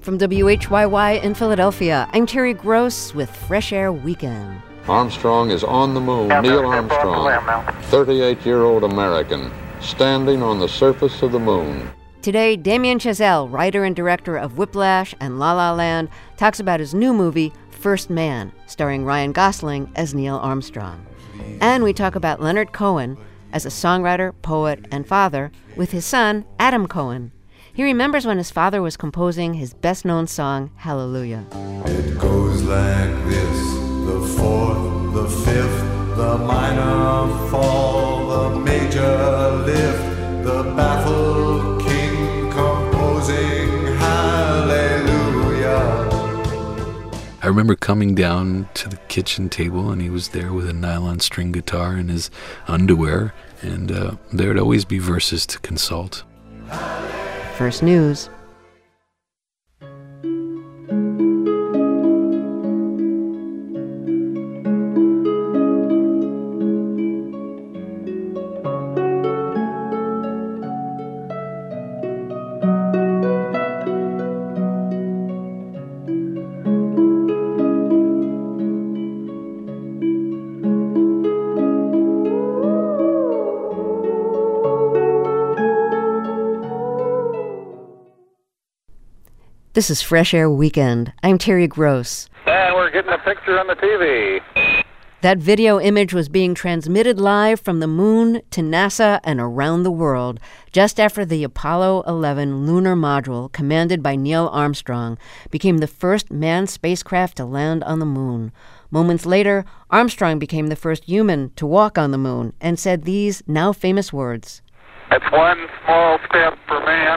From WHYY in Philadelphia, I'm Terry Gross with Fresh Air Weekend. Armstrong is on the moon. Neil Armstrong, 38-year-old American, standing on the surface of the moon. Today, Damien Chazelle, writer and director of Whiplash and La La Land, talks about his new movie, First Man, starring Ryan Gosling as Neil Armstrong. And we talk about Leonard Cohen as a songwriter, poet, and father with his son, Adam Cohen. He remembers when his father was composing his best-known song, Hallelujah. It goes like this, the fourth, the fifth, the minor fall, the major lift, the baffled king composing Hallelujah. I remember coming down to the kitchen table, and he was there with a nylon string guitar in his underwear, and there would always be verses to consult. First News. This is Fresh Air Weekend. I'm Terry Gross. And we're getting a picture on the TV. That video image was being transmitted live from the moon to NASA and around the world just after the Apollo 11 lunar module, commanded by Neil Armstrong, became the first manned spacecraft to land on the moon. Moments later, Armstrong became the first human to walk on the moon and said these now famous words. It's one small step for man,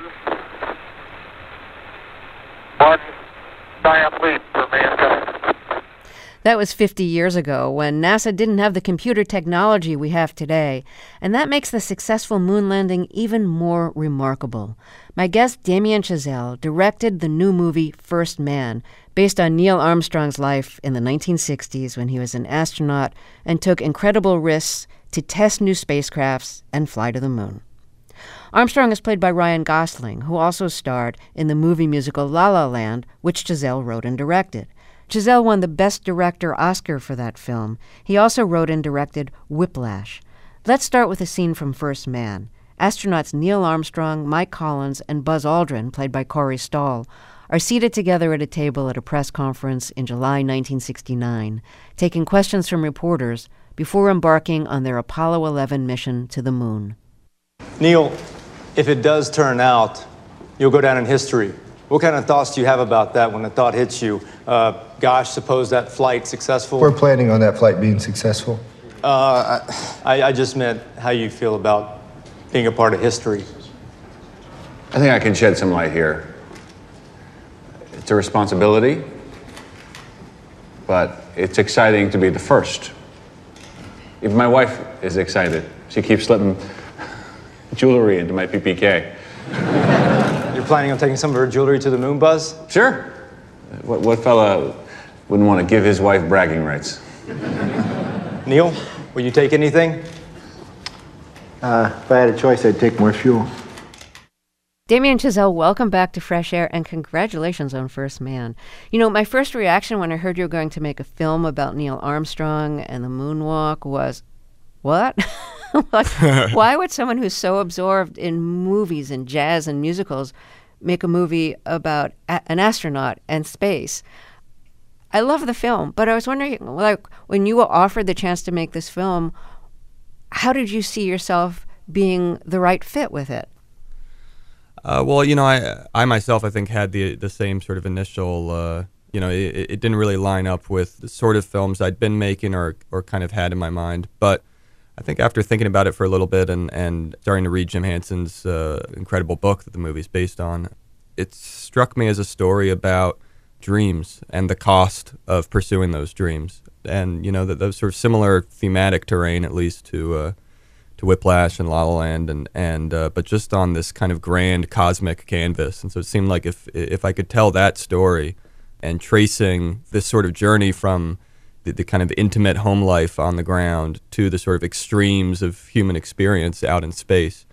one giant leap for mankind. That was 50 years ago, when NASA didn't have the computer technology we have today, and that makes the successful moon landing even more remarkable. My guest, Damien Chazelle, directed the new movie First Man, based on Neil Armstrong's life in the 1960s when he was an astronaut and took incredible risks to test new spacecrafts and fly to the moon. Armstrong is played by Ryan Gosling, who also starred in the movie musical La La Land, which Chazelle wrote and directed. Chazelle won the Best Director Oscar for that film. He also wrote and directed Whiplash. Let's start with a scene from First Man. Astronauts Neil Armstrong, Mike Collins, and Buzz Aldrin, played by Corey Stoll, are seated together at a table at a press conference in July 1969, taking questions from reporters before embarking on their Apollo 11 mission to the moon. Neil, if it does turn out, you'll go down in history. What kind of thoughts do you have about that when the thought hits you? Gosh, suppose that flight successful? We're planning on that flight being successful. I just meant how you feel about being a part of history. I think I can shed some light here. It's a responsibility, but it's exciting to be the first. Even my wife is excited. She keeps slipping jewelry into my PPK. You're planning on taking some of her jewelry to the moon, Buzz? Sure. What fella wouldn't want to give his wife bragging rights? Neil, will you take anything? If I had a choice, I'd take more fuel. Damien Chazelle, welcome back to Fresh Air, and congratulations on First Man. You know, my first reaction when I heard you were going to make a film about Neil Armstrong and the moonwalk was, what? Like, why would someone who's so absorbed in movies and jazz and musicals make a movie about an astronaut and space? I love the film, but I was wondering, like, when you were offered the chance to make this film, how did you see yourself being the right fit with it? Well, you know, I myself, I think, had the same sort of initial, you know, it didn't really line up with the sort of films I'd been making or kind of had in my mind. But I think after thinking about it for a little bit and starting to read Jim Henson's incredible book that the movie's based on, it struck me as a story about dreams and the cost of pursuing those dreams. And, you know, those sort of similar thematic terrain, at least to Whiplash and La La Land, but just on this kind of grand cosmic canvas. And so it seemed like if I could tell that story and tracing this sort of journey from the kind of intimate home life on the ground to the sort of extremes of human experience out in space,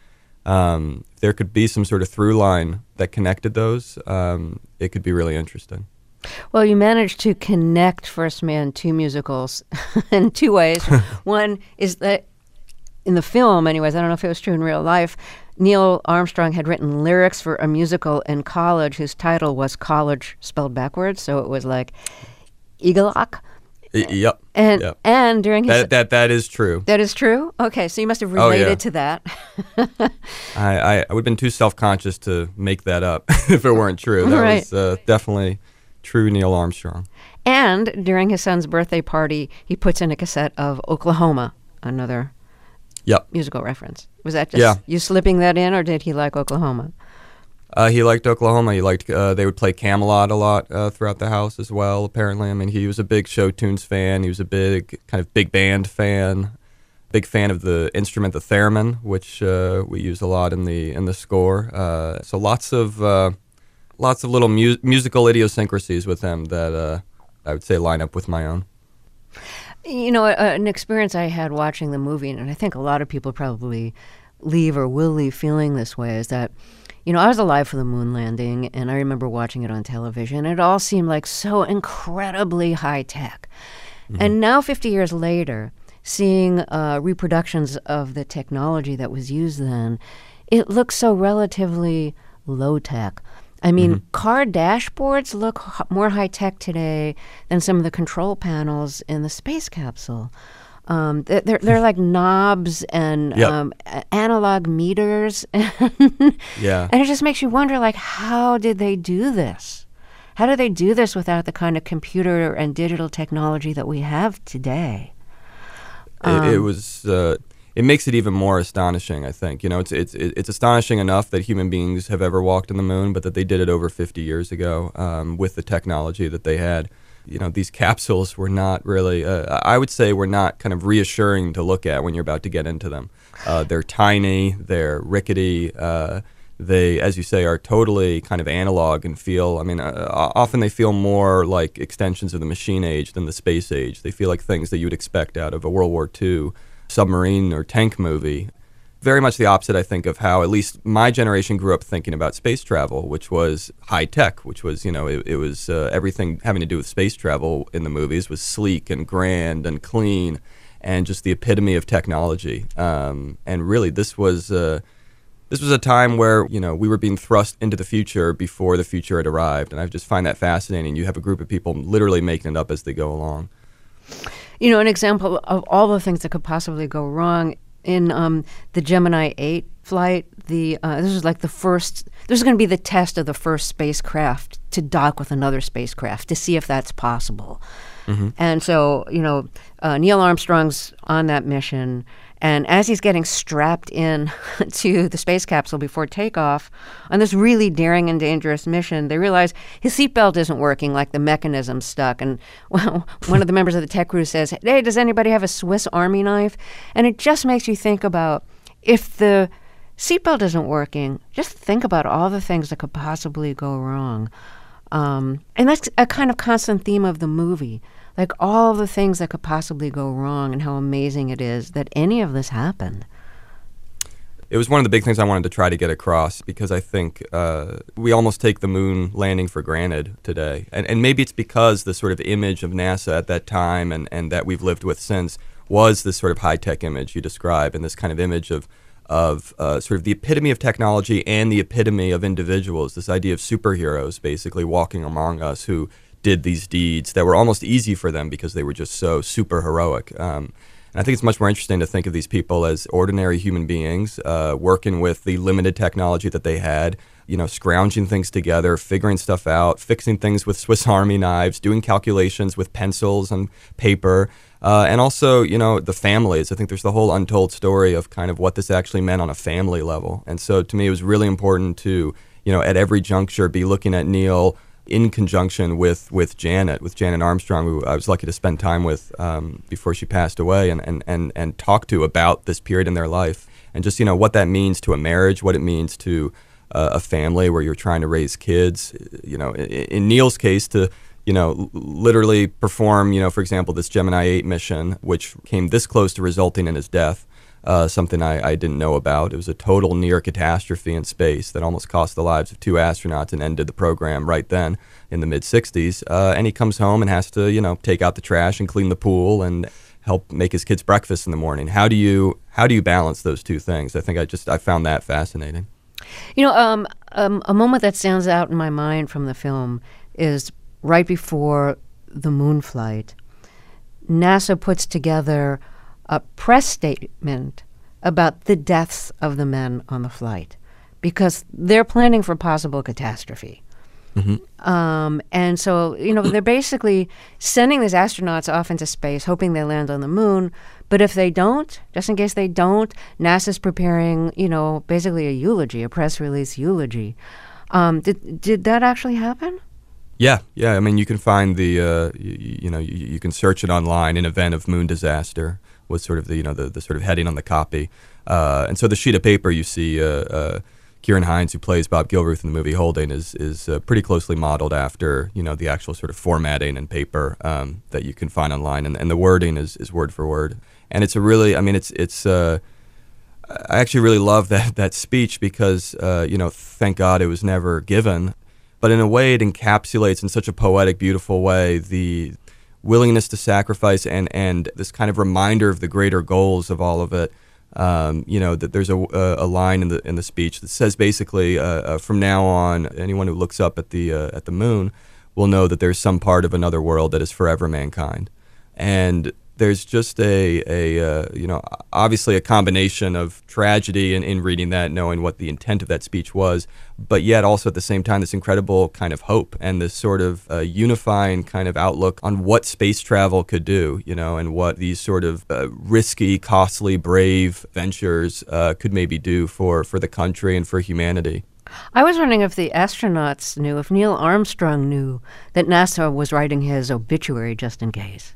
If there could be some sort of through line that connected those, it could be really interesting. Well, you managed to connect First Man to musicals in two ways. One is that in the film, anyways, I don't know if it was true in real life, Neil Armstrong had written lyrics for a musical in college whose title was College spelled backwards, so it was like Eagle-Ock. Yep. And during his... That is true. That is true? Okay, so you must have related to that. I would have been too self-conscious to make that up if it weren't true. That was definitely true Neil Armstrong. And during his son's birthday party, he puts in a cassette of Oklahoma, another musical reference. Was that just you slipping that in, or did he like Oklahoma? He liked Oklahoma. He liked they would play Camelot a lot throughout the house as well, apparently. I mean, he was a big show tunes fan. He was a big kind of big band fan. Big fan of the instrument, the theremin, which we use a lot in the score. So lots of little musical idiosyncrasies with him that I would say line up with my own. You know, an experience I had watching the movie, and I think a lot of people probably leave or will leave feeling this way, is that, you know, I was alive for the moon landing, and I remember watching it on television. It all seemed like so incredibly high tech. Mm-hmm. And now, 50 years later, seeing reproductions of the technology that was used then, it looks so relatively low tech. I mean, car dashboards look more high-tech today than some of the control panels in the space capsule. They're like knobs and analog meters. And it just makes you wonder, like, how did they do this? How did they do this without the kind of computer and digital technology that we have today? It makes it even more astonishing, I think. You know, it's astonishing enough that human beings have ever walked on the moon, but that they did it over 50 years ago with the technology that they had. You know, these capsules were not really, I would say, were not kind of reassuring to look at when you're about to get into them. They're tiny, they're rickety, they, as you say, are totally kind of analog and feel, I mean, often they feel more like extensions of the machine age than the space age. They feel like things that you would expect out of a World War II submarine or tank movie. Very much the opposite, I think, of how at least my generation grew up thinking about space travel, which was high tech, which was, you know, it was everything having to do with space travel in the movies was sleek and grand and clean and just the epitome of technology. And really, this was a time where, you know, we were being thrust into the future before the future had arrived. And I just find that fascinating. You have a group of people literally making it up as they go along. You know, an example of all the things that could possibly go wrong in the Gemini 8 flight, this was like this is going to be the test of the first spacecraft to dock with another spacecraft to see if that's possible. Mm-hmm. And so, you know, Neil Armstrong's on that mission, and as he's getting strapped in to the space capsule before takeoff on this really daring and dangerous mission, they realize his seatbelt isn't working, like the mechanism's stuck. And well, one of the members of the tech crew says, "Hey, does anybody have a Swiss Army knife?" And it just makes you think about, if the seatbelt isn't working, just think about all the things that could possibly go wrong. And that's a kind of constant theme of the movie. Like all the things that could possibly go wrong and how amazing it is that any of this happened. It was one of the big things I wanted to try to get across, because I think we almost take the moon landing for granted today. And maybe it's because the sort of image of NASA at that time and that we've lived with since was this sort of high-tech image you describe, and this kind of image of sort of the epitome of technology and the epitome of individuals, this idea of superheroes basically walking among us who did these deeds that were almost easy for them because they were just so super heroic. And I think it's much more interesting to think of these people as ordinary human beings working with the limited technology that they had, you know, scrounging things together, figuring stuff out, fixing things with Swiss Army knives, doing calculations with pencils and paper, and also, you know, the families. I think there's the whole untold story of kind of what this actually meant on a family level. And so to me, it was really important to, you know, at every juncture be looking at Neil in conjunction with Janet Armstrong, who I was lucky to spend time with before she passed away, and talk to about this period in their life, and just, you know, what that means to a marriage, what it means to a family where you're trying to raise kids. You know, in Neil's case, to, you know, literally perform, you know, for example, this Gemini 8 mission, which came this close to resulting in his death. something I didn't know about. It was a total near catastrophe in space that almost cost the lives of 2 astronauts and ended the program right then in the mid-'60s. And he comes home and has to, take out the trash and clean the pool and help make his kids breakfast in the morning. How do you balance those two things? I think I found that fascinating. A moment that stands out in my mind from the film is right before the moon flight. NASA puts together a press statement about the deaths of the men on the flight because they're planning for possible catastrophe. Mm-hmm. And so, they're basically sending these astronauts off into space, hoping they land on the moon. But if they don't, just in case they don't, NASA's preparing, basically a eulogy, a press release eulogy. Did that actually happen? Yeah. I mean, you can find you can search it online. An event of moon disaster was sort of the sort of heading on the copy. And so the sheet of paper you see, Kieran Hines, who plays Bob Gilruth in the movie, holding is pretty closely modeled after the actual sort of formatting and paper that you can find online, and the wording is word for word. And it's a really, I actually really love that speech because thank God it was never given, but in a way it encapsulates in such a poetic, beautiful way the willingness to sacrifice and this kind of reminder of the greater goals of all of it. That there's a line in the speech that says basically, from now on, anyone who looks up at the moon will know that there's some part of another world that is forever mankind. And there's just obviously a combination of tragedy in reading that, knowing what the intent of that speech was, but yet also at the same time this incredible kind of hope and this sort of unifying kind of outlook on what space travel could do, and what these sort of risky, costly, brave ventures could maybe do for the country and for humanity. I was wondering if the astronauts knew, if Neil Armstrong knew that NASA was writing his obituary just in case.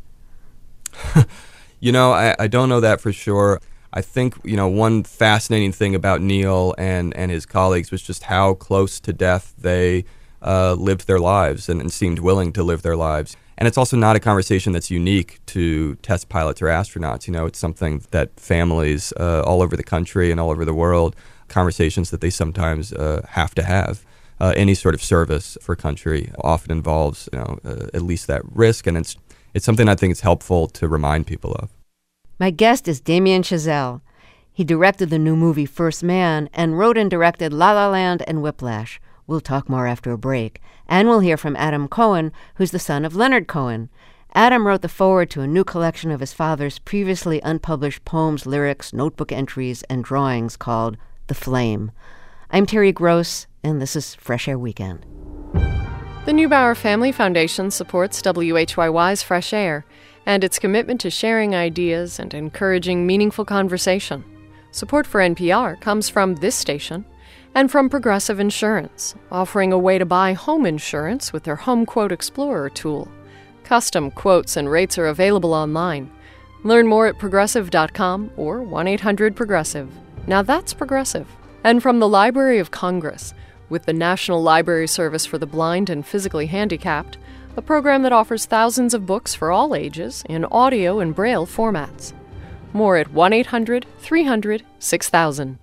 I don't know that for sure. I think, one fascinating thing about Neil and his colleagues was just how close to death they lived their lives and seemed willing to live their lives. And it's also not a conversation that's unique to test pilots or astronauts. It's something that families all over the country and all over the world, conversations that they sometimes have to have. Any sort of service for country often involves, at least that risk, and it's something I think it's helpful to remind people of. My guest is Damien Chazelle. He directed the new movie First Man and wrote and directed La La Land and Whiplash. We'll talk more after a break. And we'll hear from Adam Cohen, who's the son of Leonard Cohen. Adam wrote the foreword to a new collection of his father's previously unpublished poems, lyrics, notebook entries, and drawings called The Flame. I'm Terry Gross, and this is Fresh Air Weekend. The Neubauer Family Foundation supports WHYY's Fresh Air and its commitment to sharing ideas and encouraging meaningful conversation. Support for NPR comes from this station and from Progressive Insurance, offering a way to buy home insurance with their Home Quote Explorer tool. Custom quotes and rates are available online. Learn more at progressive.com or 1-800-PROGRESSIVE. Now that's Progressive. And from the Library of Congress, with the National Library Service for the Blind and Physically Handicapped, a program that offers thousands of books for all ages in audio and Braille formats. More at 1-800-300-6000.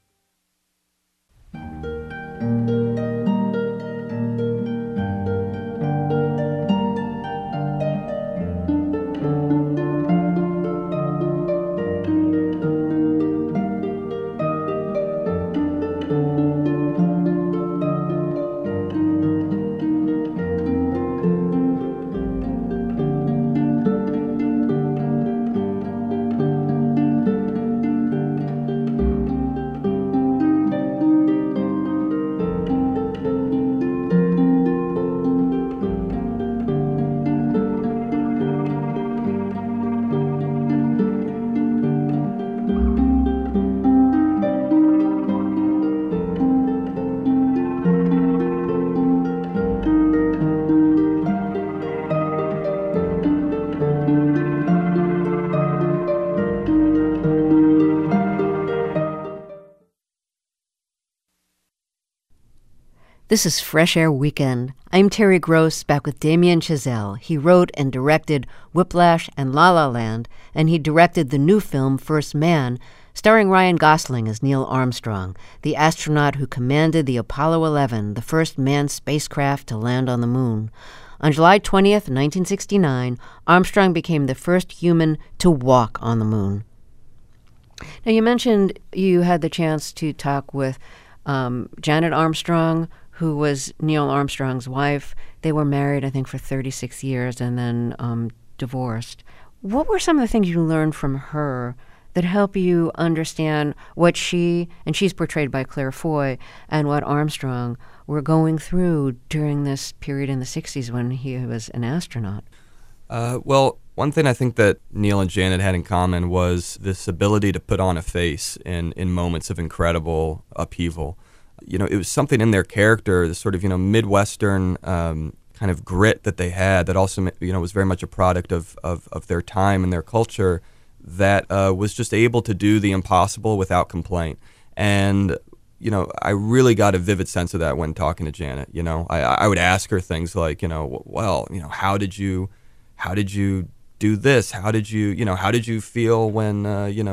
This is Fresh Air Weekend. I'm Terry Gross, back with Damien Chazelle. He wrote and directed Whiplash and La La Land, and he directed the new film First Man, starring Ryan Gosling as Neil Armstrong, the astronaut who commanded the Apollo 11, the first manned spacecraft to land on the moon. On July 20th, 1969, Armstrong became the first human to walk on the moon. Now, you mentioned you had the chance to talk with Janet Armstrong, who was Neil Armstrong's wife. They were married, I think, for 36 years and then divorced. What were some of the things you learned from her that help you understand what she, and she's portrayed by Claire Foy, and what Armstrong were going through during this period in the 60s when he was an astronaut? Well, one thing I think that Neil and Janet had in common was this ability to put on a face in moments of incredible upheaval. You know, it was something in their character, this sort of, Midwestern kind of grit that they had that also, was very much a product of their time and their culture that was just able to do the impossible without complaint. And, I really got a vivid sense of that when talking to Janet. I would ask her things like, how did you do this? How did you feel when,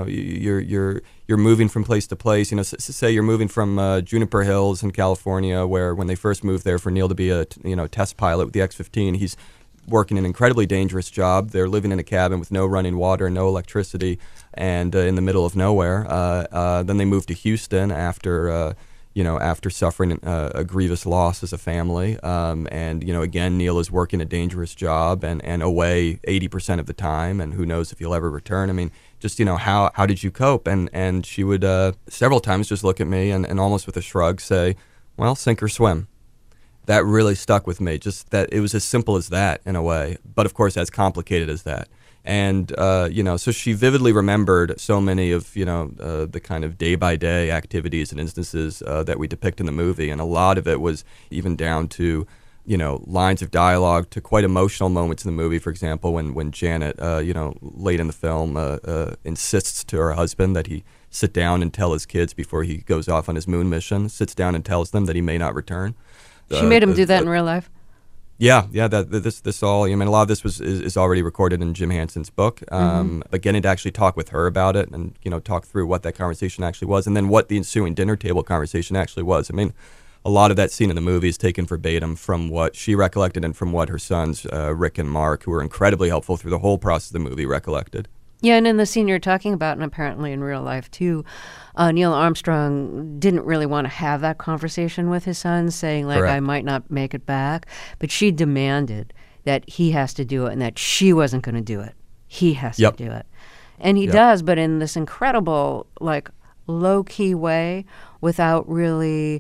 you're moving from place to place? Say you're moving from Juniper Hills in California, where when they first moved there for Neil to be a, test pilot with the X-15, he's working an incredibly dangerous job. They're living in a cabin with no running water, no electricity, and in the middle of nowhere. Then they moved to Houston after suffering a grievous loss as a family. And again, Neil is working a dangerous job and away 80% of the time, and who knows if he'll ever return. I mean, just, how did you cope? And she would several times just look at me and almost with a shrug say, well, sink or swim. That really stuck with me, just that it was as simple as that in a way, but of course as complicated as that. And, so she vividly remembered so many of, the kind of day-by-day activities and instances that we depict in the movie. And a lot of it was even down to, lines of dialogue, to quite emotional moments in the movie. For example, when Janet, late in the film, insists to her husband that he sit down and tell his kids before he goes off on his moon mission, sits down and tells them that he may not return. She made him do that in real life? Yeah. This all. A lot of this is already recorded in Jim Henson's book. But getting to actually talk with her about it, and talk through what that conversation actually was, and then what the ensuing dinner table conversation actually was. A lot of that scene in the movie is taken verbatim from what she recollected and from what her sons Rick and Mark, who were incredibly helpful through the whole process of the movie, recollected. Yeah, and in the scene you're talking about, and apparently in real life too, Neil Armstrong didn't really want to have that conversation with his son, saying, like, Correct. I might not make it back. But she demanded that he has to do it and that she wasn't going to do it. He has Yep. to do it. And he Yep. does, but in this incredible, low-key way without really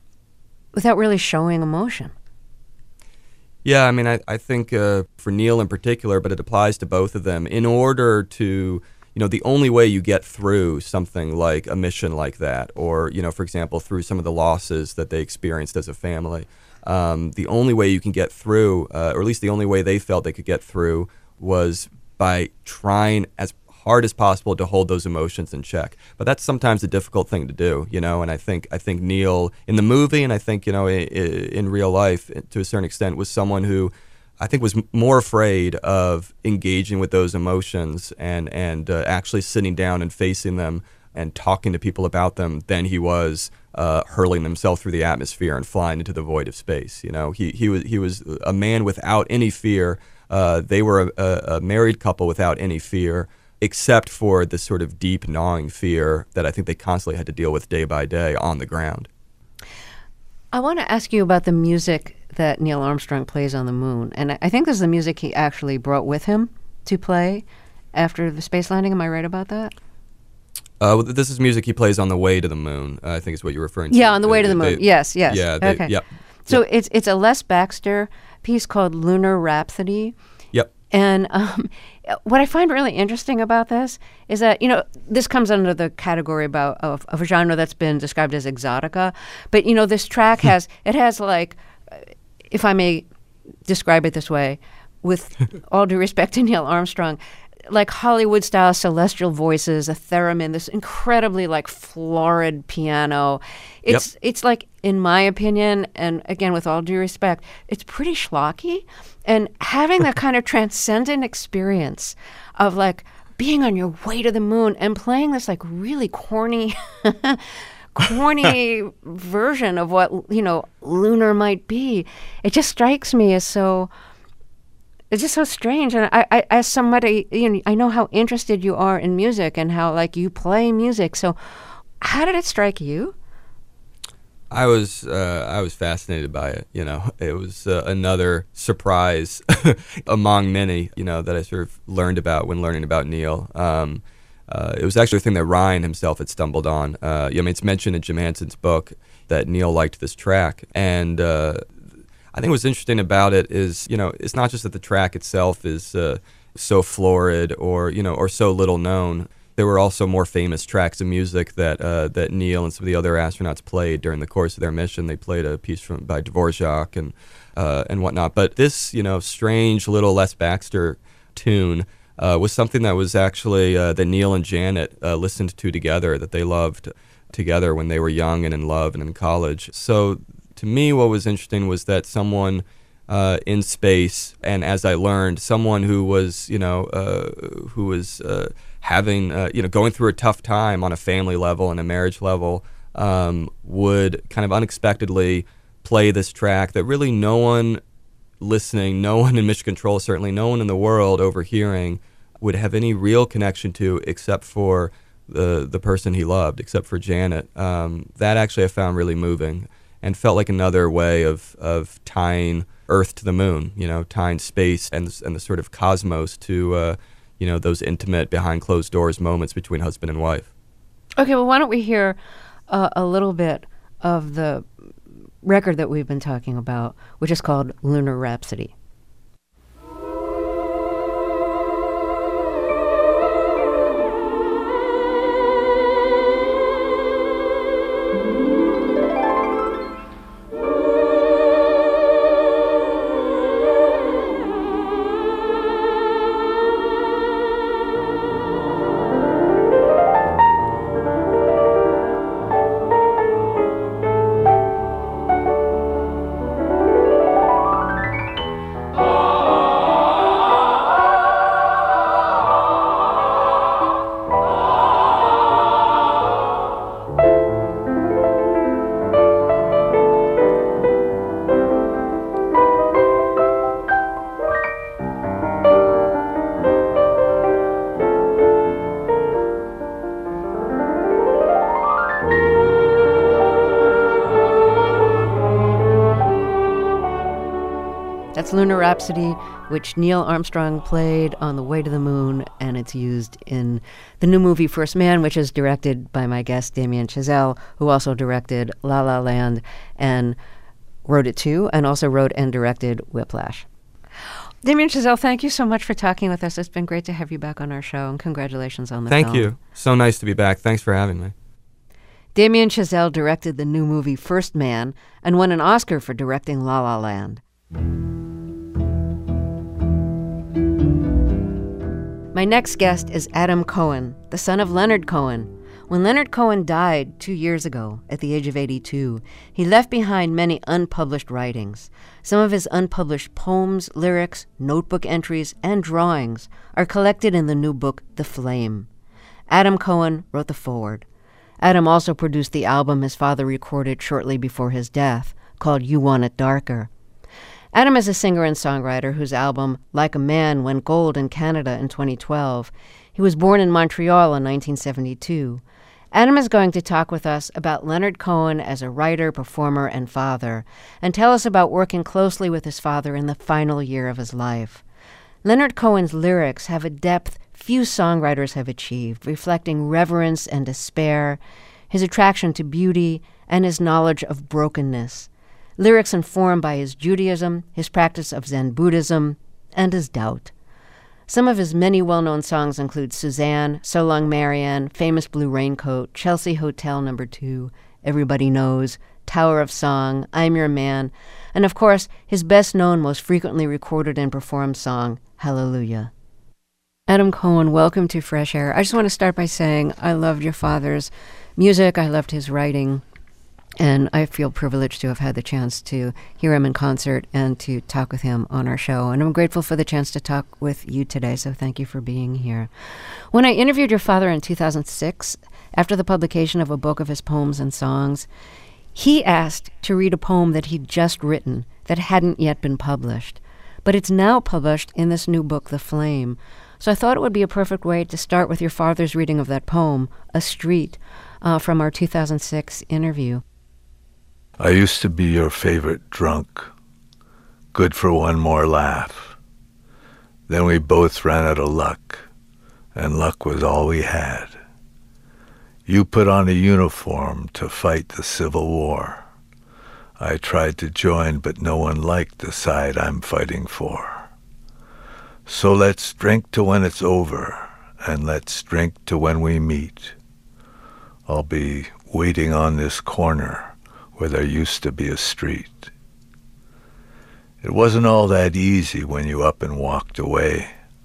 showing emotion. Yeah, I think for Neil in particular, but it applies to both of them, in order to, the only way you get through something like a mission like that, or, for example, through some of the losses that they experienced as a family, the only way you can get through, or at least the only way they felt they could get through, was by trying as hard as possible to hold those emotions in check. But that's sometimes a difficult thing to do, and I think Neil in the movie, and I think, in real life to a certain extent, was someone who I think was more afraid of engaging with those emotions and actually sitting down and facing them and talking to people about them than he was hurling himself through the atmosphere and flying into the void of space. He was a man without any fear. They were a married couple without any fear, except for this sort of deep, gnawing fear that I think they constantly had to deal with day by day on the ground. I want to ask you about the music that Neil Armstrong plays on the moon. And I think this is the music he actually brought with him to play after the space landing. Am I right about that? This is music he plays on the way to the moon, I think is what you're referring to. Yeah, on the way to the moon. Yes. Yeah. Okay. Yep. So Yep. it's a Les Baxter piece called Lunar Rhapsody. Yep. And what I find really interesting about this is that, this comes under the category of a genre that's been described as exotica. But, this track has, if I may describe it this way, with all due respect to Neil Armstrong, like Hollywood-style celestial voices, a theremin, this incredibly florid piano. It's like, in my opinion, and again with all due respect, it's pretty schlocky. And having that kind of transcendent experience of being on your way to the moon and playing this like really corny version of what, lunar might be. It just strikes me as it's just so strange. And I as somebody, I know how interested you are in music and how like you play music. So how did it strike you? I was fascinated by it. It was another surprise among many, that I sort of learned about when learning about Neil. It was actually a thing that Ryan himself had stumbled on. It's mentioned in Jim Henson's book that Neil liked this track, and I think what's interesting about it is, it's not just that the track itself is so florid or so little known. There were also more famous tracks of music that Neil and some of the other astronauts played during the course of their mission. They played a piece by Dvorak and whatnot. But this, strange little Les Baxter tune was something that was actually that Neil and Janet listened to together, that they loved together when they were young and in love and in college. So to me, what was interesting was that someone in space, and as I learned, someone who was, having, going through a tough time on a family level and a marriage level, would kind of unexpectedly play this track that really no one listening, no one in Mission Control, certainly no one in the world overhearing, would have any real connection to except for the person he loved, except for Janet. That actually I found really moving and felt like another way of tying Earth to the moon, tying space and the sort of cosmos to those intimate behind closed doors moments between husband and wife. Okay, well, why don't we hear a little bit of the record that we've been talking about, which is called Lunar Rhapsody. That's Lunar Rhapsody, which Neil Armstrong played on the way to the moon, and it's used in the new movie First Man, which is directed by my guest Damien Chazelle, who also directed La La Land and wrote it too, and also wrote and directed Whiplash. Damien Chazelle, thank you so much for talking with us. It's been great to have you back on our show, and congratulations on the film. Thank you. So nice to be back. Thanks for having me. Damien Chazelle directed the new movie First Man and won an Oscar for directing La La Land. My next guest is Adam Cohen, the son of Leonard Cohen. When Leonard Cohen died 2 years ago at the age of 82, he left behind many unpublished writings. Some of his unpublished poems, lyrics, notebook entries, and drawings are collected in the new book, The Flame. Adam Cohen wrote the foreword. Adam also produced the album his father recorded shortly before his death, called You Want It Darker. Adam is a singer and songwriter whose album, Like a Man, went gold in Canada in 2012. He was born in Montreal in 1972. Adam is going to talk with us about Leonard Cohen as a writer, performer, and father, and tell us about working closely with his father in the final year of his life. Leonard Cohen's lyrics have a depth few songwriters have achieved, reflecting reverence and despair, his attraction to beauty, and his knowledge of brokenness. Lyrics informed by his Judaism, his practice of Zen Buddhism, and his doubt. Some of his many well-known songs include Suzanne, So Long Marianne, Famous Blue Raincoat, Chelsea Hotel No. 2, Everybody Knows, Tower of Song, I'm Your Man, and of course, his best-known, most frequently recorded and performed song, Hallelujah. Adam Cohen, welcome to Fresh Air. I just want to start by saying I loved your father's music, I loved his writing, And I feel privileged to have had the chance to hear him in concert and to talk with him on our show. And I'm grateful for the chance to talk with you today, so thank you for being here. When I interviewed your father in 2006, after the publication of a book of his poems and songs, he asked to read a poem that he'd just written that hadn't yet been published. But it's now published in this new book, The Flame. So I thought it would be a perfect way to start with your father's reading of that poem, A Street, from our 2006 interview. I used to be your favorite drunk, good for one more laugh. Then we both ran out of luck, and luck was all we had. You put on a uniform to fight the Civil War. I tried to join, but no one liked the side I'm fighting for. So let's drink to when it's over, and let's drink to when we meet. I'll be waiting on this corner where there used to be a street. It wasn't all that easy when you up and walked away.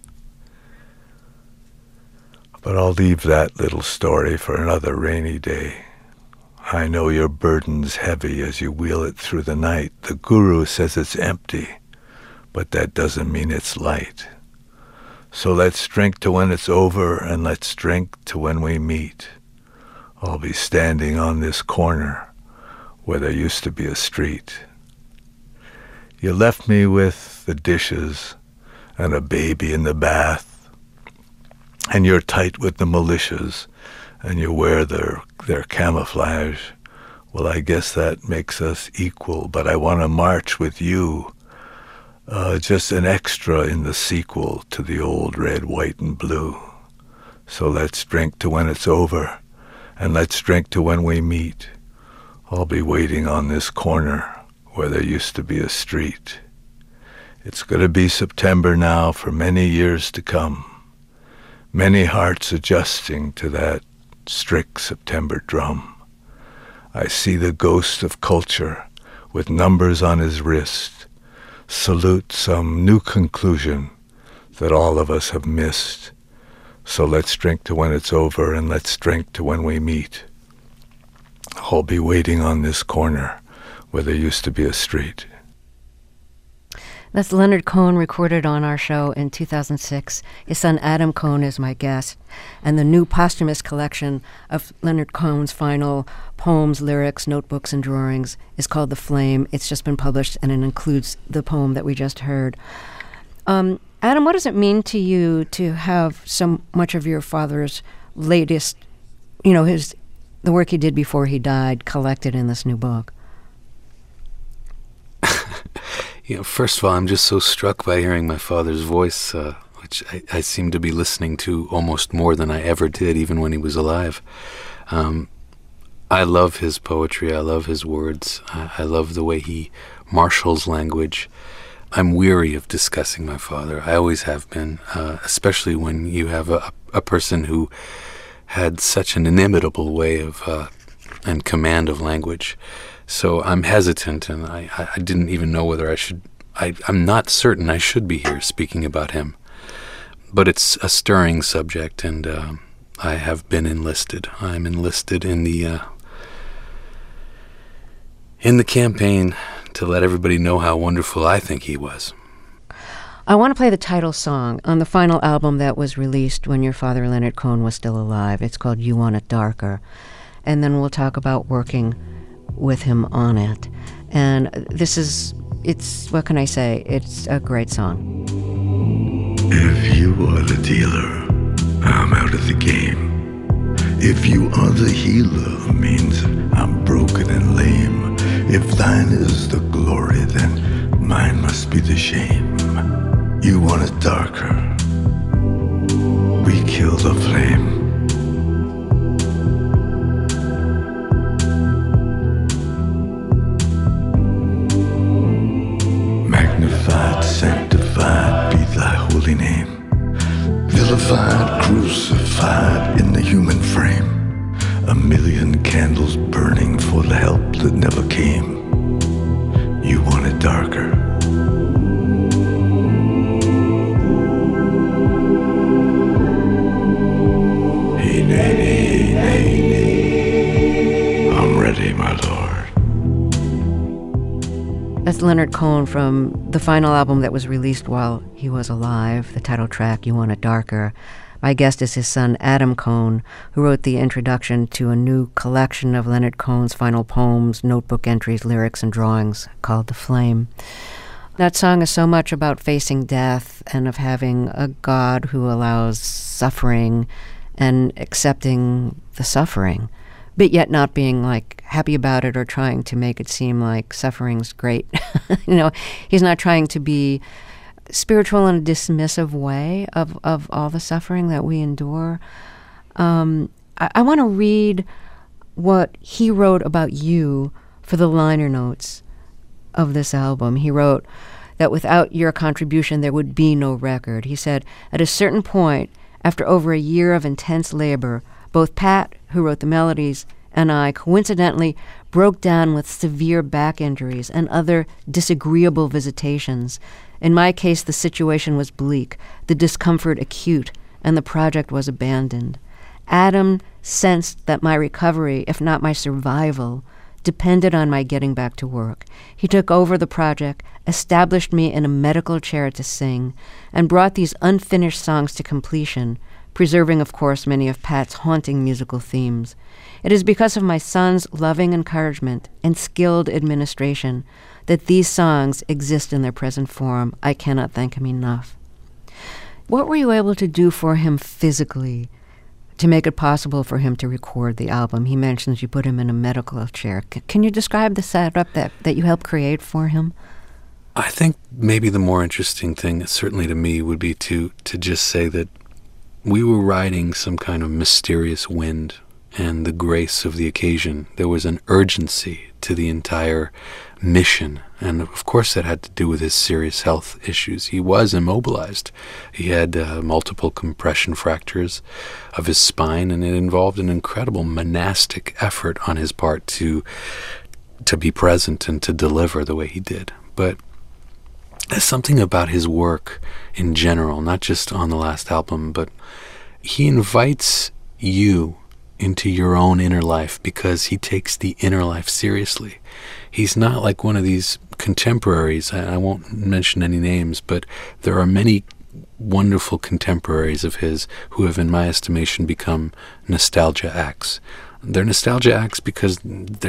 But I'll leave that little story for another rainy day. I know your burden's heavy as you wheel it through the night. The guru says it's empty, but that doesn't mean it's light. So let's drink to when it's over, and let's drink to when we meet. I'll be standing on this corner where there used to be a street. You left me with the dishes and a baby in the bath, and you're tight with the militias, and you wear their camouflage. Well, I guess that makes us equal, but I want to march with you, just an extra in the sequel to the old red, white, and blue. So let's drink to when it's over, and let's drink to when we meet. I'll be waiting on this corner where there used to be a street. It's going to be September now for many years to come. Many hearts adjusting to that strict September drum. I see the ghost of culture with numbers on his wrist salute some new conclusion that all of us have missed. So let's drink to when it's over, and let's drink to when we meet. I'll be waiting on this corner where there used to be a street. That's Leonard Cohen, recorded on our show in 2006. His son Adam Cohen is my guest. And the new posthumous collection of Leonard Cohen's final poems, lyrics, notebooks, and drawings is called The Flame. It's just been published, and it includes the poem that we just heard. Adam, what does it mean to you to have so much of your father's latest, the work he did before he died, collected in this new book? First of all, I'm just so struck by hearing my father's voice, which I seem to be listening to almost more than I ever did, even when he was alive. I love his poetry. I love his words. I love the way he marshals language. I'm weary of discussing my father. I always have been, especially when you have a person who had such an inimitable way of and command of language. So I'm hesitant, and I didn't even know whether I should. I'm not certain I should be here speaking about him. But it's a stirring subject, and I have been enlisted. I'm enlisted in the campaign to let everybody know how wonderful I think he was. I want to play the title song on the final album that was released when your father, Leonard Cohen, was still alive. It's called You Want It Darker. And then we'll talk about working with him on it. And what can I say? It's a great song. If you are the dealer, I'm out of the game. If you are the healer, means I'm broken and lame. If thine is the glory, then mine must be the shame. You want it darker, we kill the flame. Magnified, sanctified be thy holy name. Vilified, crucified in the human frame. A million candles burning for the help that never came. You want it darker. Hey, nay, nay, nay, nay. I'm ready, my lord. Leonard Cohen from the final album that was released while he was alive, the title track, You Want It Darker. My guest is his son, Adam Cohen, who wrote the introduction to a new collection of Leonard Cohen's final poems, notebook entries, lyrics, and drawings called The Flame. That song is so much about facing death and of having a God who allows suffering and accepting the suffering, but yet not being like happy about it or trying to make it seem like suffering's great. He's not trying to be spiritual in a dismissive way of all the suffering that we endure. I want to read what he wrote about you for the liner notes of this album. He wrote that without your contribution, there would be no record. He said, at a certain point, after over a year of intense labor, both Pat, who wrote the melodies, and I coincidentally broke down with severe back injuries and other disagreeable visitations. In my case, the situation was bleak, the discomfort acute, and the project was abandoned. Adam sensed that my recovery, if not my survival, depended on my getting back to work. He took over the project, established me in a medical chair to sing, and brought these unfinished songs to completion, preserving, of course, many of Pat's haunting musical themes. It is because of my son's loving encouragement and skilled administration that these songs exist in their present form. I cannot thank him enough. What were you able to do for him physically to make it possible for him to record the album? He mentions you put him in a medical chair. Can you describe the setup that you helped create for him? I think maybe the more interesting thing, certainly to me, would be to just say that we were riding some kind of mysterious wind and the grace of the occasion. There was an urgency to the entire mission, and of course that had to do with his serious health issues. He was immobilized. He had multiple compression fractures of his spine, and it involved an incredible monastic effort on his part to be present and to deliver the way he did. But there's something about his work in general, not just on the last album, but he invites you into your own inner life because he takes the inner life seriously. He's not like one of these contemporaries. I won't mention any names, but there are many wonderful contemporaries of his who have, in my estimation, become nostalgia acts. They're nostalgia acts because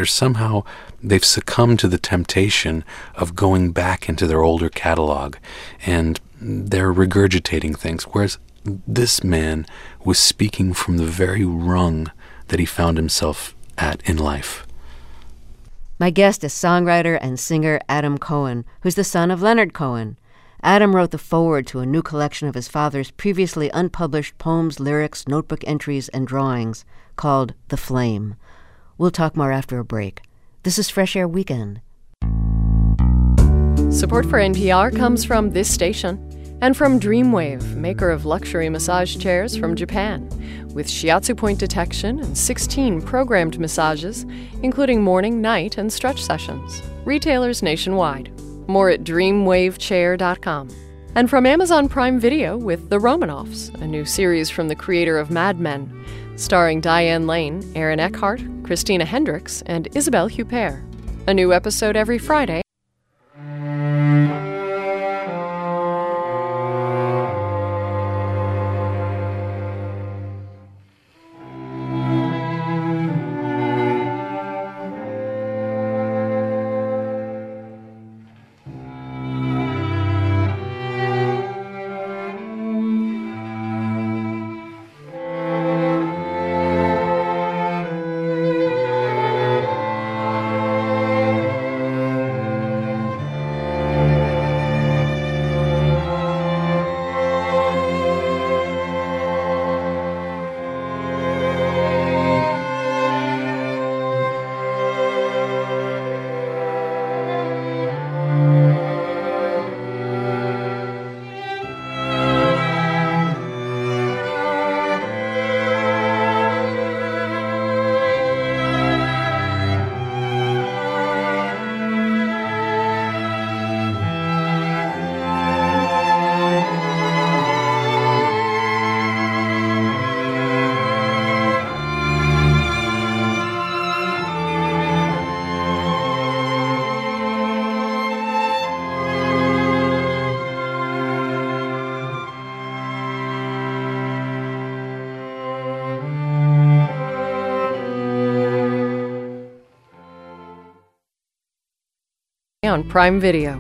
they've succumbed to the temptation of going back into their older catalog, and they're regurgitating things, whereas this man was speaking from the very rung that he found himself at in life. My guest is songwriter and singer Adam Cohen, who's the son of Leonard Cohen. Adam wrote the foreword to a new collection of his father's previously unpublished poems, lyrics, notebook entries, and drawings called The Flame. We'll talk more after a break. This is Fresh Air Weekend. Support for NPR comes from this station and from Dreamwave, maker of luxury massage chairs from Japan, with shiatsu point detection and 16 programmed massages, including morning, night, and stretch sessions. Retailers nationwide. More at dreamwavechair.com. And from Amazon Prime Video with The Romanoffs, a new series from the creator of Mad Men, starring Diane Lane, Aaron Eckhart, Christina Hendricks, and Isabelle Huppert. A new episode every Friday. on Prime Video.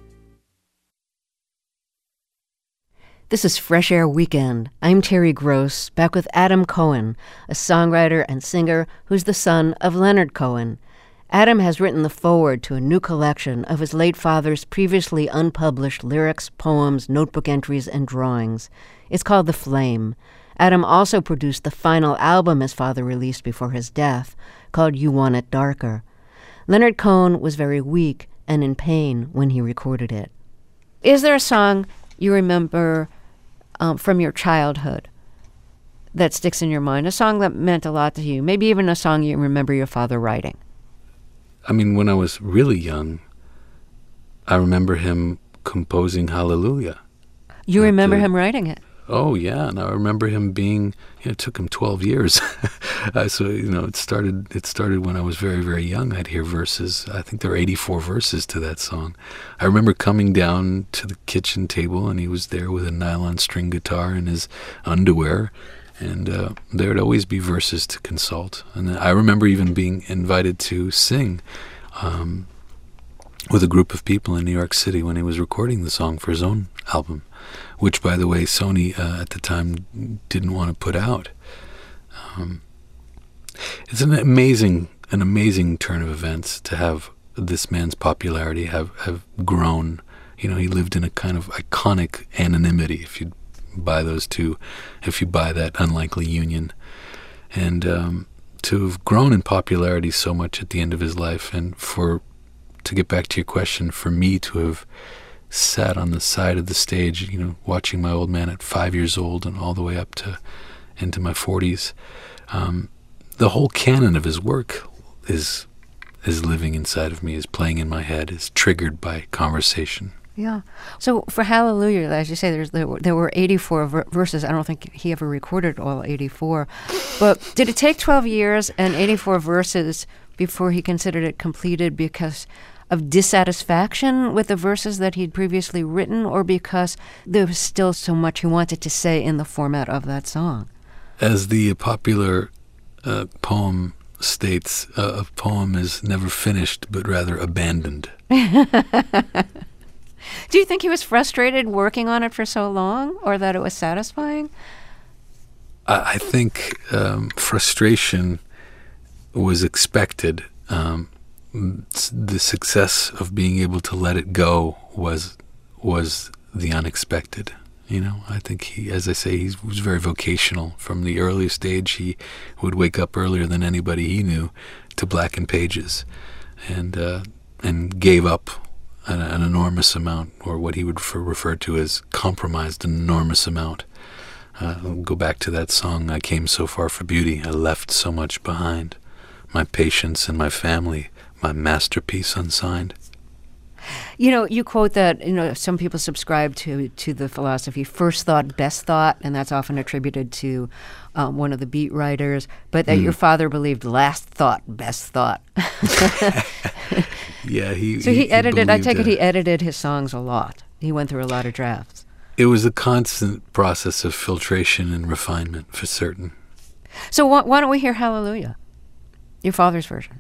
This is Fresh Air Weekend. I'm Terry Gross, back with Adam Cohen, a songwriter and singer who's the son of Leonard Cohen. Adam has written the foreword to a new collection of his late father's previously unpublished lyrics, poems, notebook entries, and drawings. It's called The Flame. Adam also produced the final album his father released before his death, called You Want It Darker. Leonard Cohen was very weak and in pain when he recorded it. Is there a song you remember from your childhood that sticks in your mind, a song that meant a lot to you, maybe even a song you remember your father writing? I mean, when I was really young, I remember him composing Hallelujah. You remember him writing it? Oh, yeah, and I remember him being, it took him 12 years. So, it started when I was very, very young. I'd hear verses. I think there are 84 verses to that song. I remember coming down to the kitchen table, and he was there with a nylon string guitar in his underwear, and there would always be verses to consult. And I remember even being invited to sing with a group of people in New York City when he was recording the song for his own album, which, by the way, Sony at the time didn't want to put out. It's an amazing turn of events to have this man's popularity have grown. He lived in a kind of iconic anonymity, if you buy that unlikely union. And to have grown in popularity so much at the end of his life, and to get back to your question, for me to have sat on the side of the stage, watching my old man at 5 years old and all the way up to into my 40s. The whole canon of his work is living inside of me, is playing in my head, is triggered by conversation. Yeah. So for Hallelujah, as you say, there were 84 verses. I don't think he ever recorded all 84. But did it take 12 years and 84 verses before he considered it completed because of dissatisfaction with the verses that he'd previously written, or because there was still so much he wanted to say in the format of that song? As the popular poem states, a poem is never finished, but rather abandoned. Do you think he was frustrated working on it for so long, or that it was satisfying? I think frustration was expected. The success of being able to let it go was the unexpected. I think he was very vocational. From the earliest age, he would wake up earlier than anybody he knew to blacken pages, and gave up an enormous amount, or what he would refer to as compromised an enormous amount. Go back to that song, I Came So Far for Beauty, I left so much behind. My patience and my family, my masterpiece unsigned. You quote that, some people subscribe to the philosophy, first thought, best thought, and that's often attributed to one of the beat writers, but that your father believed last thought, best thought. Yeah, he edited, I take it he edited his songs a lot. He went through a lot of drafts. It was a constant process of filtration and refinement, for certain. So why don't we hear Hallelujah, your father's version?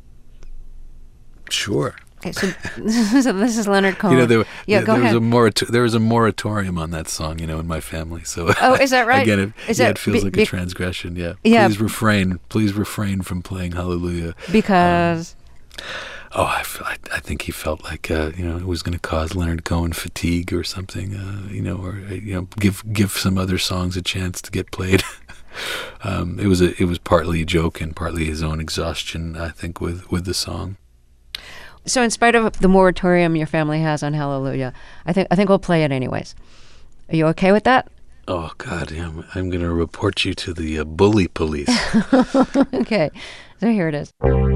Sure. Okay, so this is Leonard Cohen. Go ahead. There was a moratorium on that song, in my family. So oh, is that right? Again, it feels like a transgression. Yeah. Yeah. Please refrain from playing Hallelujah. Because. I think he felt like it was going to cause Leonard Cohen fatigue or something. Give some other songs a chance to get played. It was partly a joke and partly his own exhaustion, I think, with the song. So in spite of the moratorium your family has on Hallelujah, I think we'll play it anyways. Are you okay with that? Oh, God, yeah, I'm going to report you to the bully police. Okay, so here it is.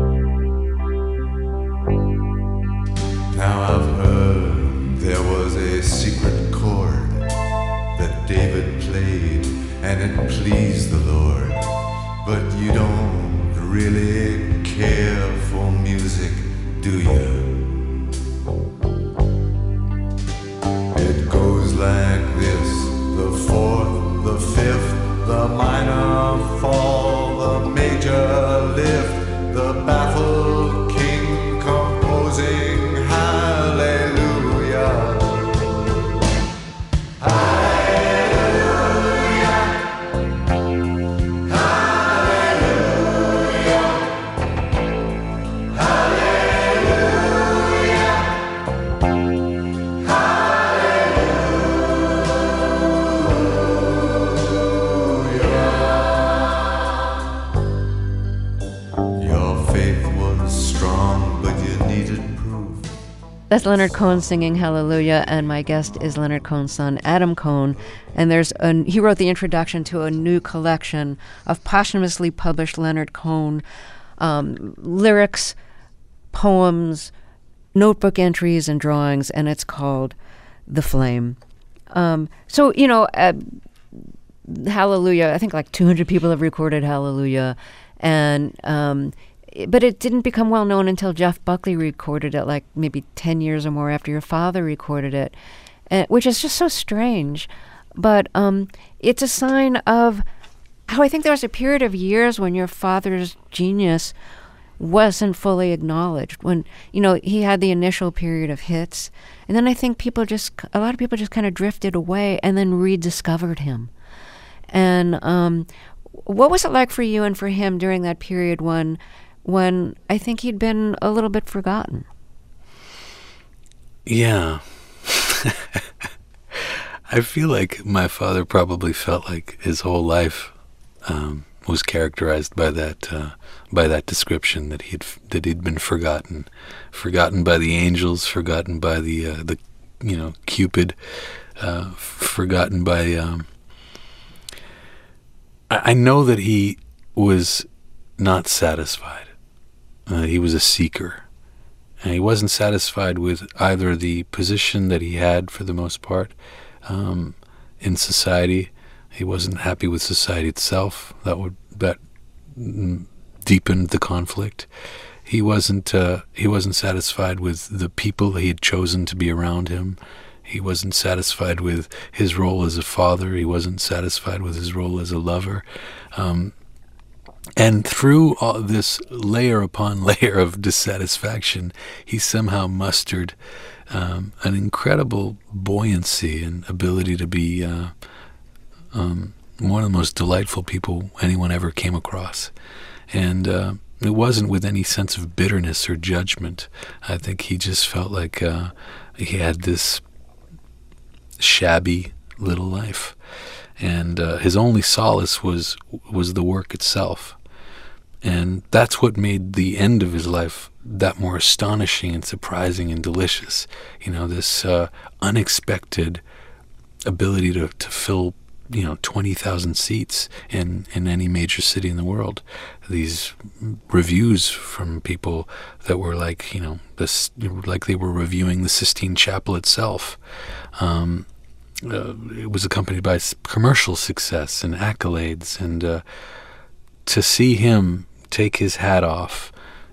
Now I've heard there was a secret chord that David played, and it pleased the Lord. But you don't really care for music, do you? It goes like this: the fourth, the fifth, the minor fall, the major lift, the baffled king composing high. That's Leonard Cohen singing Hallelujah, and my guest is Leonard Cohen's son, Adam Cohen. And he wrote the introduction to a new collection of posthumously published Leonard Cohen lyrics, poems, notebook entries, and drawings, and it's called The Flame. Hallelujah, I think like 200 people have recorded Hallelujah, and but it didn't become well known until Jeff Buckley recorded it, like maybe 10 years or more after your father recorded it, which is just so strange. But it's a sign of how I think there was a period of years when your father's genius wasn't fully acknowledged. When, he had the initial period of hits, and then I think a lot of people just kind of drifted away and then rediscovered him. And what was it like for you and for him during that period when I think he'd been a little bit forgotten? Yeah. I feel like my father probably felt like his whole life was characterized by that description, that he'd been forgotten by the angels, forgotten by the Cupid, forgotten by. I know that he was not satisfied. He was a seeker. And he wasn't satisfied with either the position that he had, for the most part, in society. He wasn't happy with society itself. That deepened the conflict. He wasn't satisfied with the people he had chosen to be around him. He wasn't satisfied with his role as a father. He wasn't satisfied with his role as a lover. And through all this layer upon layer of dissatisfaction, he somehow mustered an incredible buoyancy and ability to be one of the most delightful people anyone ever came across. And it wasn't with any sense of bitterness or judgment. I think he just felt like he had this shabby little life, and his only solace was the work itself. And that's what made the end of his life that more astonishing and surprising and delicious. This unexpected ability to fill 20,000 seats in any major city in the world. These reviews from people that were like, like they were reviewing the Sistine Chapel itself. It was accompanied by commercial success and accolades, and to see him take his hat off,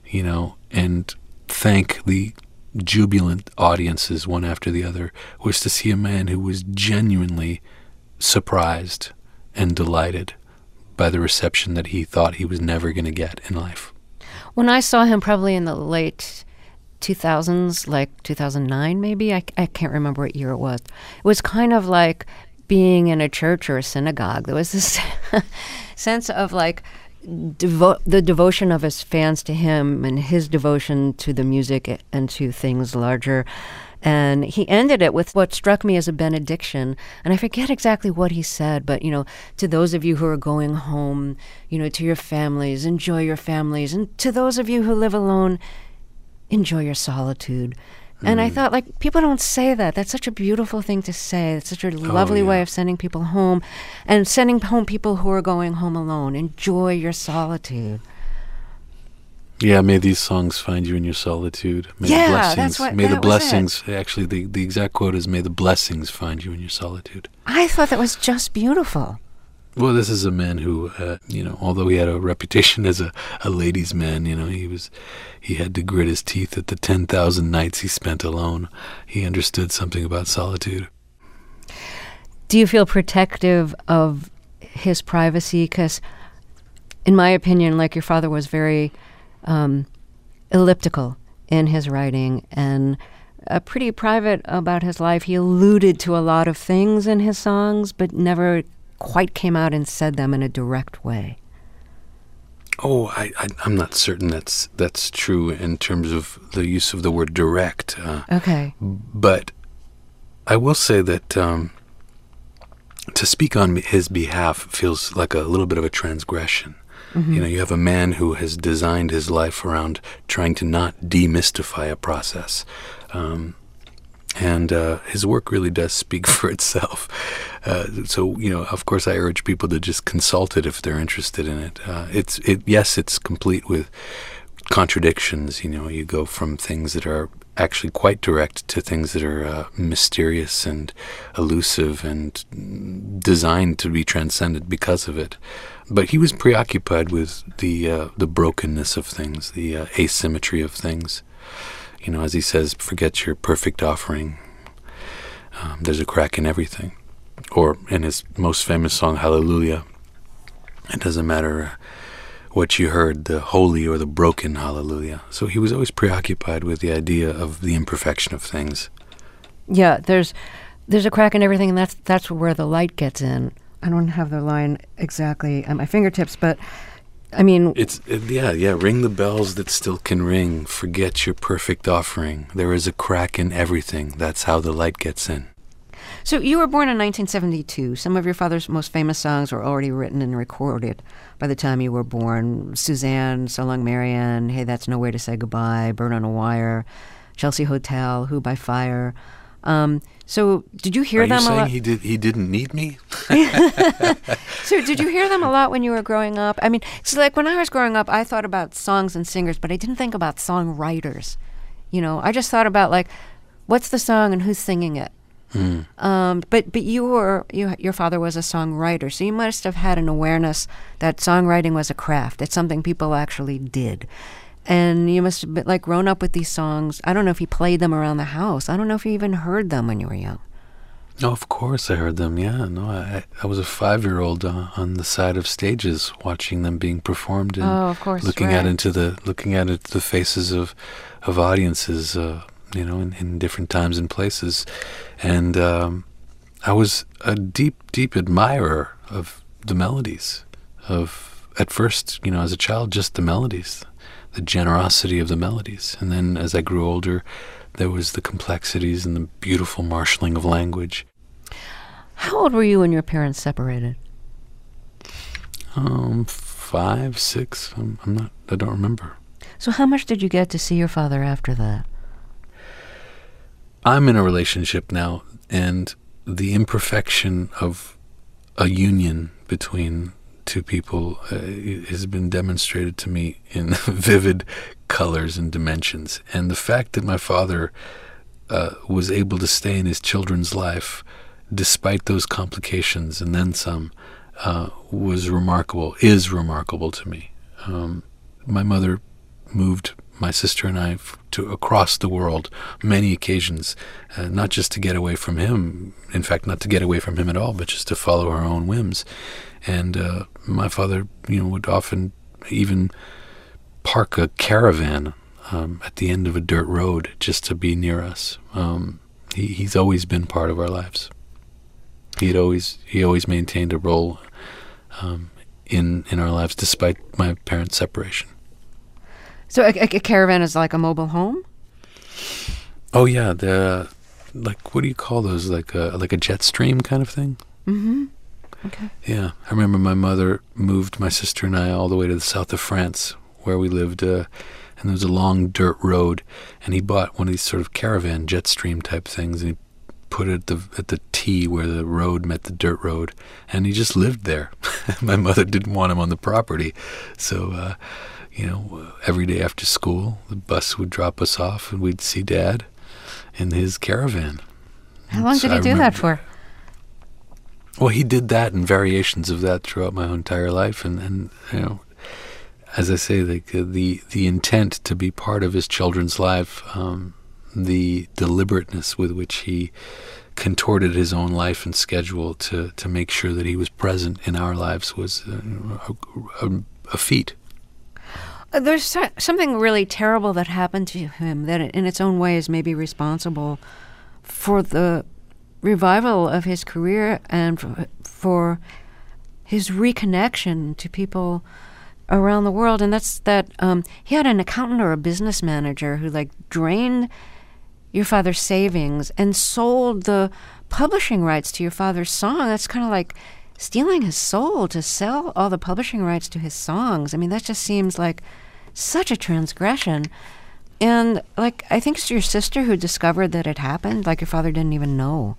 and thank the jubilant audiences one after the other, was to see a man who was genuinely surprised and delighted by the reception that he thought he was never going to get in life. When I saw him probably in the late 2000s, like 2009 maybe, I can't remember what year it was kind of like being in a church or a synagogue. There was this sense of like the devotion of his fans to him and his devotion to the music and to things larger. And he ended it with what struck me as a benediction. And I forget exactly what he said, but, to those of you who are going home, to your families, enjoy your families. And to those of you who live alone, enjoy your solitude. And I thought, like, people don't say that. That's such a beautiful thing to say. It's such a lovely way of sending people home, and sending home people who are going home alone. Enjoy your solitude. Yeah, may these songs find you in your solitude. May the blessings, that's what. May the blessings. Actually, the exact quote is, "May the blessings find you in your solitude." I thought that was just beautiful. Well, this is a man who, although he had a reputation as a ladies' man, he had to grit his teeth at the 10,000 nights he spent alone. He understood something about solitude. Do you feel protective of his privacy? Because, in my opinion, like your father was very elliptical in his writing and pretty private about his life. He alluded to a lot of things in his songs, but never quite came out and said them in a direct way. Oh, I'm not certain that's true in terms of the use of the word direct. Okay. But I will say that to speak on his behalf feels like a little bit of a transgression. Mm-hmm. You have a man who has designed his life around trying to not demystify a process, And his work really does speak for itself. So, of course, I urge people to just consult it if they're interested in it. Yes, it's complete with contradictions. You go from things that are actually quite direct to things that are mysterious and elusive and designed to be transcended because of it. But he was preoccupied with the brokenness of things, the asymmetry of things. As he says, forget your perfect offering. There's a crack in everything. Or in his most famous song, Hallelujah, it doesn't matter what you heard, the holy or the broken hallelujah. So he was always preoccupied with the idea of the imperfection of things. Yeah, there's a crack in everything, and that's where the light gets in. I don't have the line exactly at my fingertips, but I mean... ring the bells that still can ring. Forget your perfect offering. There is a crack in everything. That's how the light gets in. So you were born in 1972. Some of your father's most famous songs were already written and recorded by the time you were born. Suzanne, So Long Marianne, Hey, That's No Way to Say Goodbye, Bird on a Wire, Chelsea Hotel, Who by Fire. So did you hear them a lot? Are you saying he didn't need me? So did you hear them a lot when you were growing up? I mean, so like when I was growing up, I thought about songs and singers, but I didn't think about songwriters. I just thought about like, what's the song and who's singing it? But your father was a songwriter, so you must have had an awareness that songwriting was a craft. It's something people actually did. And you must have been, like, grown up with these songs. I don't know if you played them around the house. I don't know if you even heard them when you were young. No, of course I heard them, yeah. No, I was a 5-year-old on the side of stages watching them being performed and of course, looking out into the faces of audiences, in different times and places. And I was a deep admirer of the melodies, at first, as a child, just the melodies, the generosity of the melodies. And then as I grew older, there was the complexities and the beautiful marshalling of language. How old were you when your parents separated? 5, 6, I don't remember. So how much did you get to see your father after that? I'm in a relationship now, and the imperfection of a union between two people has been demonstrated to me in vivid colors and dimensions. And the fact that my father was able to stay in his children's life despite those complications and then some is remarkable to me. My mother moved my sister and I to across the world many occasions, not just to get away from him, in fact, not to get away from him at all, but just to follow her own whims. And my father, would often even park a caravan at the end of a dirt road just to be near us. He's always been part of our lives. He always maintained a role in our lives despite my parents' separation. So a caravan is like a mobile home? Oh yeah, what do you call those? Like a jet stream kind of thing? Mm-hmm. Okay. Yeah, I remember my mother moved my sister and I all the way to the south of France, where we lived, and there was a long dirt road, and he bought one of these sort of caravan jet stream type things, and he put it at the T where the road met the dirt road, and he just lived there. My mother didn't want him on the property, so every day after school, the bus would drop us off, and we'd see Dad in his caravan. How long did he do that for? Well, he did that and variations of that throughout my entire life, and as I say, the intent to be part of his children's life, the deliberateness with which he contorted his own life and schedule to make sure that he was present in our lives was a feat. There's something really terrible that happened to him that in its own way is maybe responsible for the revival of his career and for his reconnection to people around the world. And that's that he had an accountant or a business manager who drained your father's savings and sold the publishing rights to your father's song. That's kind of like stealing his soul to sell all the publishing rights to his songs. I mean, that just seems like such a transgression. And, like, I think it's your sister who discovered that it happened. Like, your father didn't even know.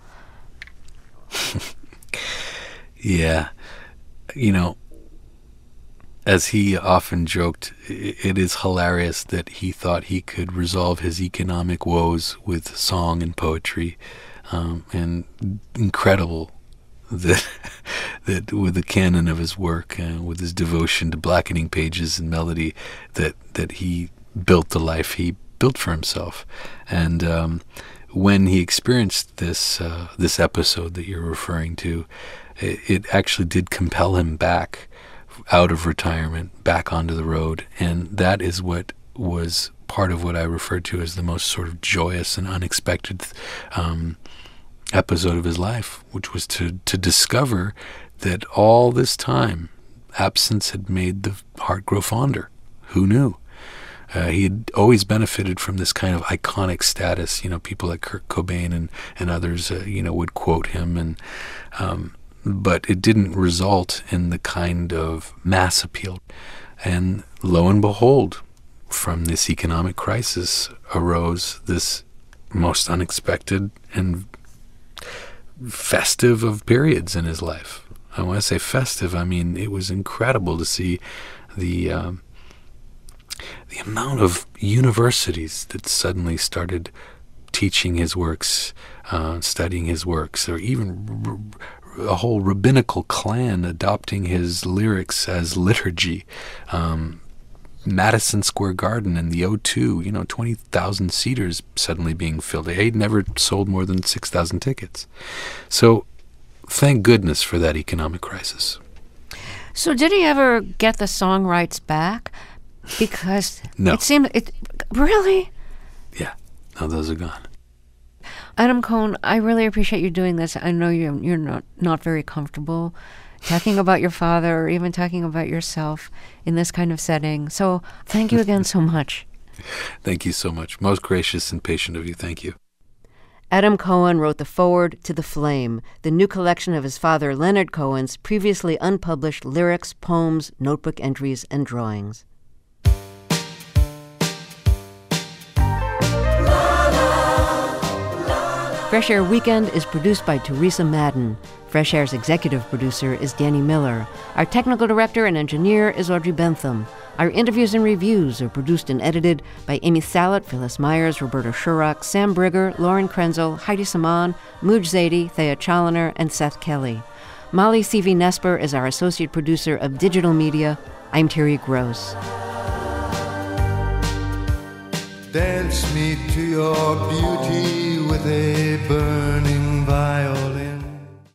Yeah. You know, as he often joked, it is hilarious that he thought he could resolve his economic woes with song and poetry, and incredible that with the canon of his work, with his devotion to blackening pages and melody, that he built the life he built for himself. And when he experienced this episode that you're referring to, it actually did compel him back out of retirement, back onto the road. And that is what was part of what I referred to as the most sort of joyous and unexpected episode of his life, which was to discover that all this time absence had made the heart grow fonder. Who knew? He had always benefited from this kind of iconic status. You know, people like Kurt Cobain and others, would quote him, and but it didn't result in the kind of mass appeal. And lo and behold, from this economic crisis arose this most unexpected and festive of periods in his life. And when I say festive, I mean it was incredible to see the amount of universities that suddenly started teaching his works, studying his works, or even a whole rabbinical clan adopting his lyrics as liturgy. Madison Square Garden and the O2, 20,000 seaters suddenly being filled. They'd never sold more than 6,000 tickets. So thank goodness for that economic crisis. So did he ever get the song rights back? Because no. Really? Yeah. No, those are gone. Adam Cohen, I really appreciate you doing this. I know you're not very comfortable talking about your father or even talking about yourself in this kind of setting. So thank you again so much. Thank you so much. Most gracious and patient of you. Thank you. Adam Cohen wrote the foreword to The Flame, the new collection of his father Leonard Cohen's previously unpublished lyrics, poems, notebook entries, and drawings. Fresh Air Weekend is produced by Teresa Madden. Fresh Air's executive producer is Danny Miller. Our technical director and engineer is Audrey Bentham. Our interviews and reviews are produced and edited by Amy Salet, Phyllis Myers, Roberta Shurock, Sam Brigger, Lauren Krenzel, Heidi Saman, Muj Zaidi, Thea Challoner, and Seth Kelly. Molly C.V. Nesper is our associate producer of digital media. I'm Terry Gross. Dance me to your beauty with a burning violin.